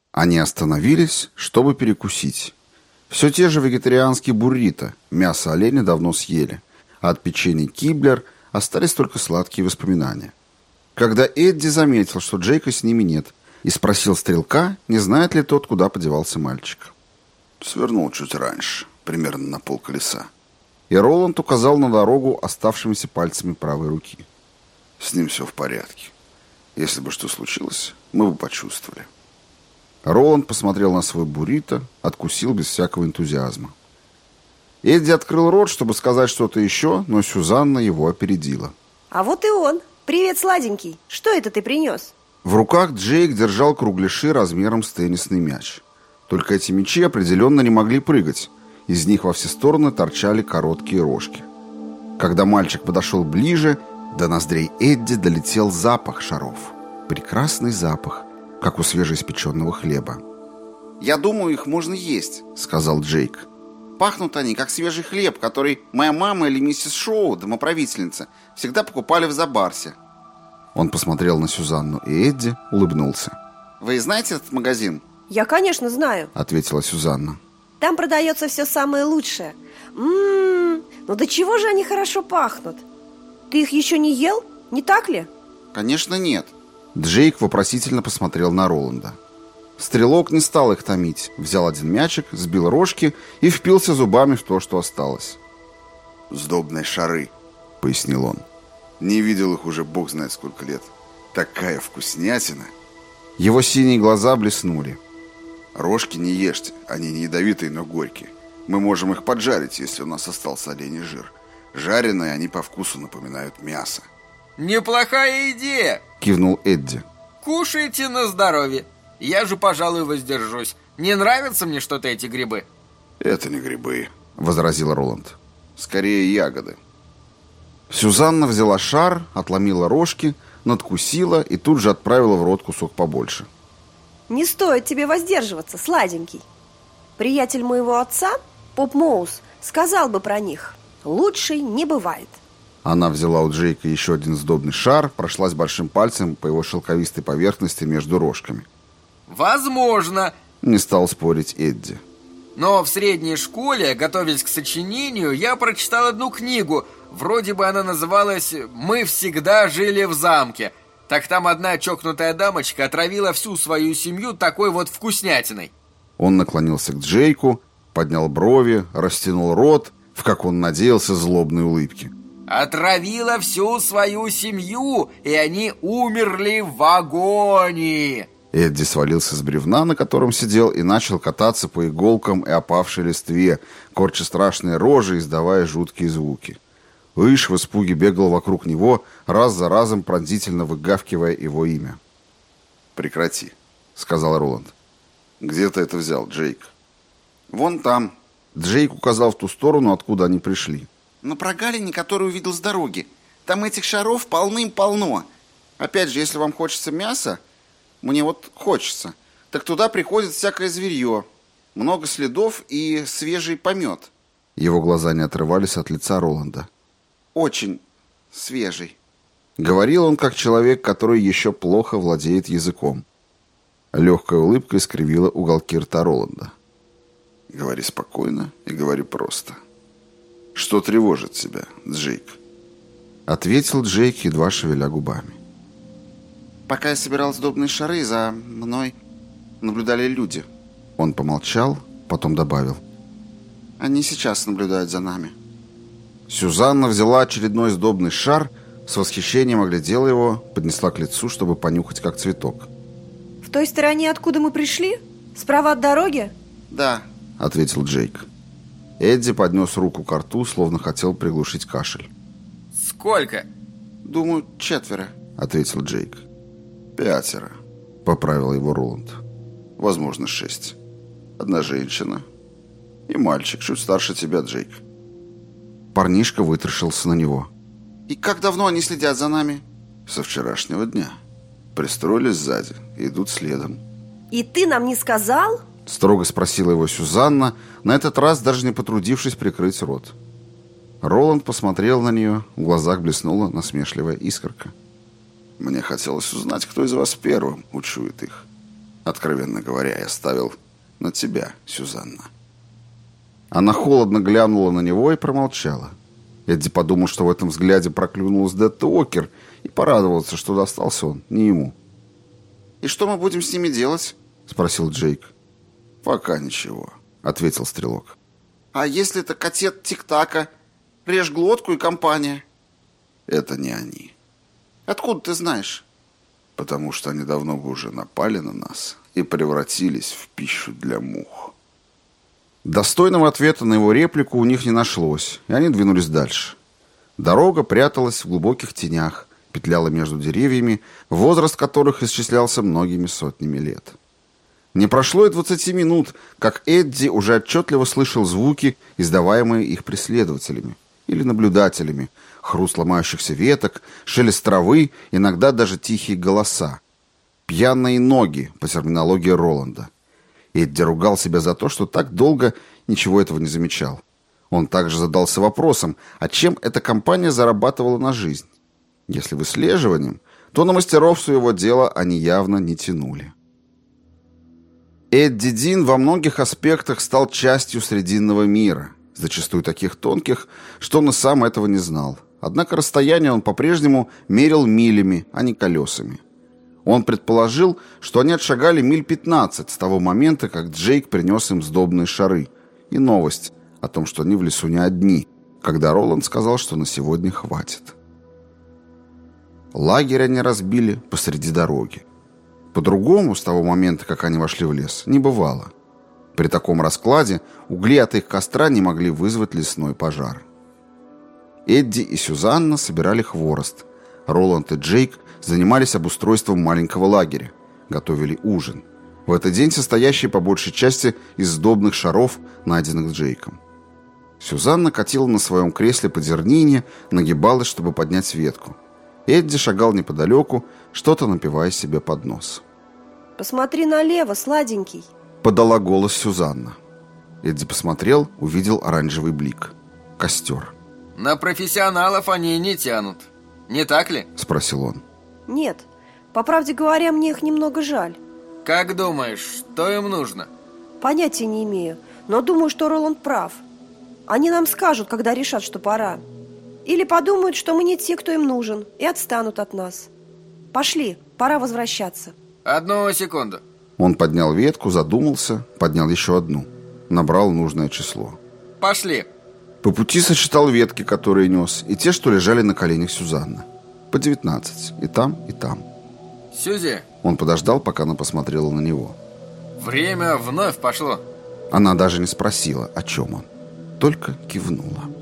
Они остановились, чтобы перекусить. Все те же вегетарианские буррито, мясо оленя давно съели, а от печенья Киблер остались только сладкие воспоминания. Когда Эдди заметил, что Джейка с ними нет, и спросил стрелка, не знает ли тот, куда подевался мальчик. Свернул чуть раньше, примерно на полколеса. И Роланд указал на дорогу оставшимися пальцами правой руки. С ним все в порядке. Если бы что случилось, мы бы почувствовали. Роланд посмотрел на свой буррито, откусил без всякого энтузиазма. Эдди открыл рот, чтобы сказать что-то еще, но Сюзанна его опередила. А вот и он. Привет, сладенький. Что это ты принес? В руках Джейк держал кругляши размером с теннисный мяч. Только эти мячи определенно не могли прыгать. Из них во все стороны торчали короткие рожки. Когда мальчик подошел ближе, до ноздрей Эдди долетел запах шаров. Прекрасный запах, как у свежеиспеченного хлеба. «Я думаю, их можно есть», — сказал Джейк. «Пахнут они, как свежий хлеб, который моя мама или миссис Шоу, домоправительница, всегда покупали в Забарсе». Он посмотрел на Сюзанну и Эдди, улыбнулся. «Вы знаете этот магазин?» Я, конечно, знаю, — ответила Сюзанна. Там продается все самое лучшее. Ну до чего же они хорошо пахнут? Ты их еще не ел, не так ли? «Конечно нет». Джейк вопросительно посмотрел на Роланда. Стрелок не стал их томить, взял один мячик, сбил рожки и впился зубами в то, что осталось. «Сдобные шары», — пояснил он. «Не видел их уже бог знает сколько лет. Такая вкуснятина!» Его синие глаза блеснули. «Рожки не ешьте, они не ядовитые, но горькие. Мы можем их поджарить, если у нас остался оленей жир. Жареные они по вкусу напоминают мясо». «Неплохая идея!» — кивнул Эдди. «Кушайте на здоровье. Я же, пожалуй, воздержусь. Не нравятся мне что-то эти грибы». «Это не грибы», — возразил Роланд. «Скорее ягоды». Сюзанна взяла шар, отломила рожки, надкусила и тут же отправила в рот кусок побольше. Не стоит тебе воздерживаться, сладенький. Приятель моего отца, Поп Моус, сказал бы про них: лучшей не бывает. Она взяла у Джейка еще один сдобный шар, прошлась большим пальцем по его шелковистой поверхности между рожками. «Возможно», — не стал спорить Эдди. «Но в средней школе, готовясь к сочинению, я прочитал одну книгу. Вроде бы она называлась «Мы всегда жили в замке». Так там одна чокнутая дамочка отравила всю свою семью такой вот вкуснятиной». Он наклонился к Джейку, поднял брови, растянул рот в, как он надеялся, злобной улыбке. «Отравила всю свою семью, и они умерли в агонии». Эдди свалился с бревна, на котором сидел, и начал кататься по иголкам и опавшей листве, корча страшные рожи, издавая жуткие звуки. Иш в испуге бегал вокруг него, раз за разом пронзительно выгавкивая его имя. «Прекрати», — сказал Роланд. «Где ты это взял, Джейк?» «Вон там». Джейк указал в ту сторону, откуда они пришли. «На прогалине, которую увидел с дороги. Там этих шаров полным-полно. Опять же, если вам хочется мяса, мне вот хочется, так туда приходит всякое зверье. Много следов и свежий помет». Его глаза не отрывались от лица Роланда. «Очень свежий», — говорил он как человек, который еще плохо владеет языком. Легкая улыбка искривила уголки рта Роланда. «Говори спокойно и говори просто. Что тревожит тебя, Джейк?» Ответил Джейк, едва шевеля губами. «Пока я собирал сдобные шары, за мной наблюдали люди». Он помолчал, потом добавил. «Они сейчас наблюдают за нами». Сюзанна взяла очередной сдобный шар, с восхищением оглядела его, поднесла к лицу, чтобы понюхать, как цветок. В той стороне, откуда мы пришли? Справа от дороги? «Да», — ответил Джейк. Эдди поднес руку к рту, словно хотел приглушить кашель. «Сколько?» «Думаю, 4», — ответил Джейк. 5, — поправил его Роланд. «Возможно, 6. Одна женщина и мальчик, чуть старше тебя, Джейк». Парнишка вытаращился на него. «И как давно они следят за нами?» «Со вчерашнего дня. Пристроились сзади, идут следом». И ты нам не сказал? Строго спросила его Сюзанна, на этот раз даже не потрудившись прикрыть рот. Роланд посмотрел на нее, в глазах блеснула насмешливая искорка. «Мне хотелось узнать, кто из вас первым учует их. откровенно говоря, я ставил на тебя, Сюзанна». Она холодно глянула на него и промолчала. Эдди подумал, что в этом взгляде проклюнулась Детта Уокер, и порадовался, что достался он не ему. «И что мы будем с ними делать?» — спросил Джейк. «Пока ничего», — ответил Стрелок. «А если это котет Тик-Така? Режь глотку и компания?» «Это не они». «Откуда ты знаешь?» «Потому что они давно бы уже напали на нас и превратились в пищу для мух». Достойного ответа на его реплику у них не нашлось, и они двинулись дальше. Дорога пряталась в глубоких тенях, петляла между деревьями, возраст которых исчислялся многими сотнями лет. Не прошло и 20 минут, как Эдди уже отчетливо слышал звуки, издаваемые их преследователями или наблюдателями, хруст ломающихся веток, шелест травы, иногда даже тихие голоса. «Пьяные ноги», по терминологии Роланда. Эдди ругал себя за то, что так долго ничего этого не замечал. Он также задался вопросом, а чем эта компания зарабатывала на жизнь? Если выслеживанием, то на мастеров своего дела они явно не тянули. Эдди Дин во многих аспектах стал частью Срединного мира, зачастую таких тонких, что он и сам этого не знал. Однако расстояние он по-прежнему мерил милями, а не колесами. Он предположил, что они отшагали миль 15 с того момента, как Джейк принес им сдобные шары, и новость о том, что они в лесу не одни, когда Роланд сказал, что на сегодня хватит. Лагерь они разбили посреди дороги. По-другому, с того момента, как они вошли в лес, не бывало. При таком раскладе угли от их костра не могли вызвать лесной пожар. Эдди и Сюзанна собирали хворост. Роланд и Джейк занимались обустройством маленького лагеря, готовили ужин. В этот день состоящий по большей части из сдобных шаров, найденных Джейком. Сюзанна катила на своем кресле по дернине, нагибалась, чтобы поднять ветку. Эдди шагал неподалеку, что-то напивая себе под нос. «Посмотри налево, сладенький», — подала голос Сюзанна. Эдди посмотрел, увидел оранжевый блик. Костер. На профессионалов они не тянут. Не так ли? — спросил он. «Нет, по правде говоря, мне их немного жаль». Как думаешь, что им нужно? Понятия не имею, но думаю, что Роланд прав. Они нам скажут, когда решат, что пора. Или подумают, что мы не те, кто им нужен, и отстанут от нас. Пошли, пора возвращаться. 1 секунду. Он поднял ветку, задумался, поднял еще одну. Набрал нужное число. Пошли. По пути сосчитал ветки, которые нес, и те, что лежали на коленях Сюзанны. По 19. И там, и там. Сюзи. Он подождал, пока она посмотрела на него. Время вновь пошло. Она даже не спросила, о чем он. Только кивнула.